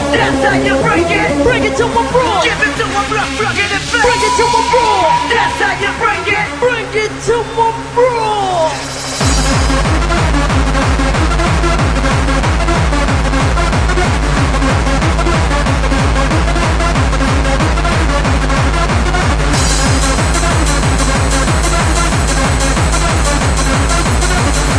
That's how you break it. Bring it to my bro. Give it to my bro. Bring it to my bro. That's how you